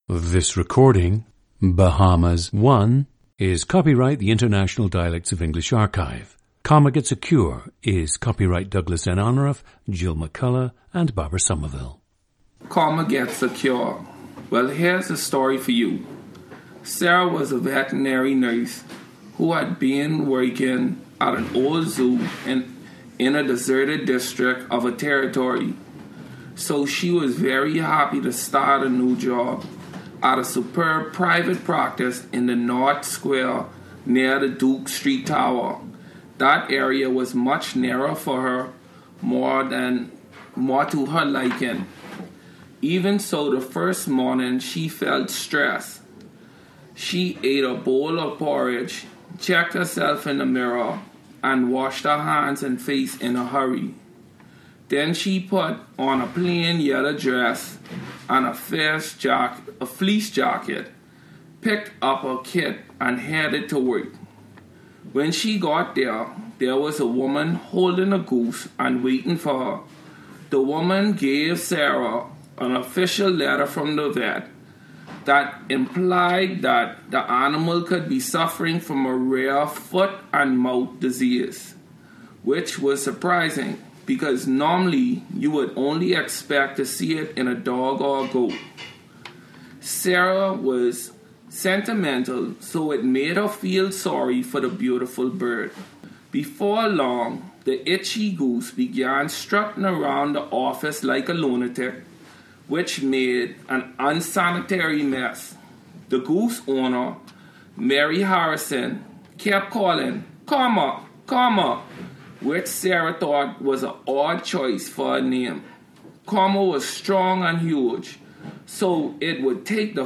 This recording, Bahamas 1, is copyright the International Dialects of English Archive. Comma Gets a Cure is copyright Douglas N. Honorath, Jill McCullough, and Barbara Somerville. Comma Gets a Cure. Well, here's a story for you. Sarah was a veterinary nurse who had been working at an old zoo in a deserted district of a territory. So she was very happy to start a new job at a superb private practice in the North Square near the Duke Street Tower. That area was much nearer for her, more to her liking. Even so, the first morning she felt stressed. She ate a bowl of porridge, checked herself in the mirror, and washed her hands and face in a hurry. Then she put on a plain yellow dress and a fleece jacket, picked up her kit, and headed to work. When she got there was a woman holding a goose and waiting for her. The woman gave Sarah an official letter from the vet that implied that the animal could be suffering from a rare foot and mouth disease, which was surprising because normally you would only expect to see it in a dog or a goat. Sarah was sentimental, so it made her feel sorry for the beautiful bird. Before long, the itchy goose began strutting around the office like a lunatic, which made an unsanitary mess. The goose owner, Mary Harrison, kept calling, "Comma, comma," which Sarah thought was an odd choice for a name. Comma was strong and huge, so it would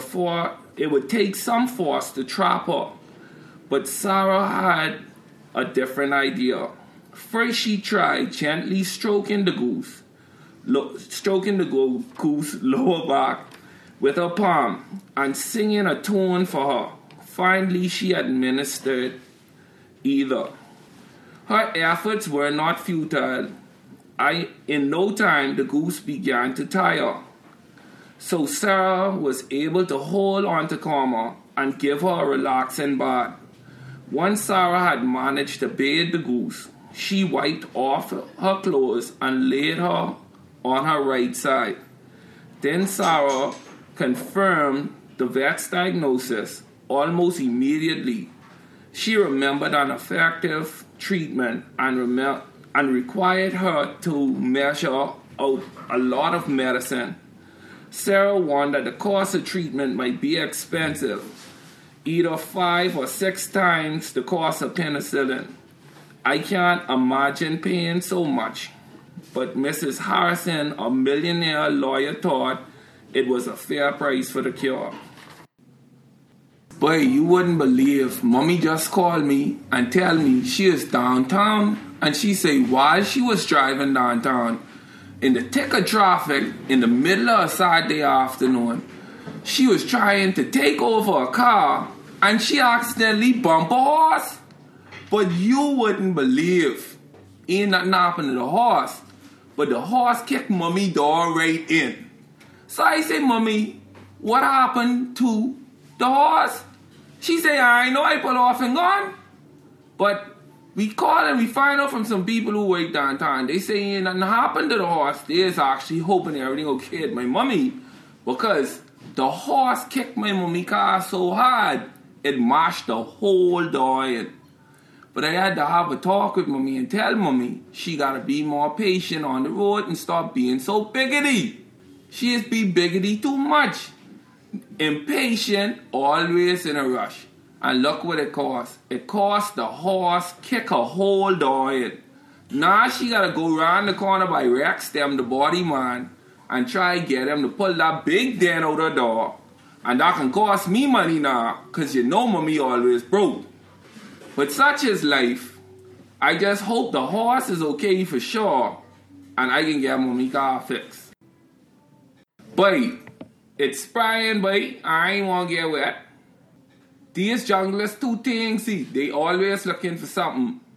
take some force to trap her. But Sarah had a different idea. First, she tried gently stroking the goose lower back with her palm and singing a tune for her. Finally, she administered either. Her efforts were not futile. In no time, the goose began to tire. So Sarah was able to hold on to Comma and give her a relaxing bath. Once Sarah had managed to bathe the goose, she wiped off her clothes and laid her on her right side. Then Sarah confirmed the vet's diagnosis almost immediately. She remembered an effective treatment and required her to measure out a lot of medicine. Sarah warned that the cost of treatment might be expensive, either 5 or 6 times the cost of penicillin. I can't imagine paying so much, but Mrs. Harrison, a millionaire lawyer, thought it was a fair price for the cure. Boy, you wouldn't believe, Mommy just called me and tell me she is downtown, and she say while she was driving downtown, in the thick of traffic, in the middle of a Saturday afternoon, she was trying to take over a car, and she accidentally bumped a horse. But you wouldn't believe, ain't nothing happened to the horse, but the horse kicked Mommy door right in. So I say, Mommy, what happened to the horse? She say, I know I pulled off and gone. But we call and we find out from some people who work downtown. They say ain't nothing happened to the horse. They is actually hoping everything okay with my mommy, because the horse kicked my mommy car so hard, it mashed the whole door in. But I had to have a talk with Mommy and tell Mommy she gotta be more patient on the road and stop being so biggity. She is be biggity too much. Impatient, always in a rush. And look what it cost. It cost the horse kick a whole door in. Now she gotta go round the corner by Rex, them the body man, and try get him to pull that big dent out the door. And that can cost me money now, cause you know Mommy always broke. But such is life. I just hope the horse is okay for sure, and I can get Mommy car fixed. But it's spraying, boy. I ain't want to get wet. These junglers too things, see. They always looking for something.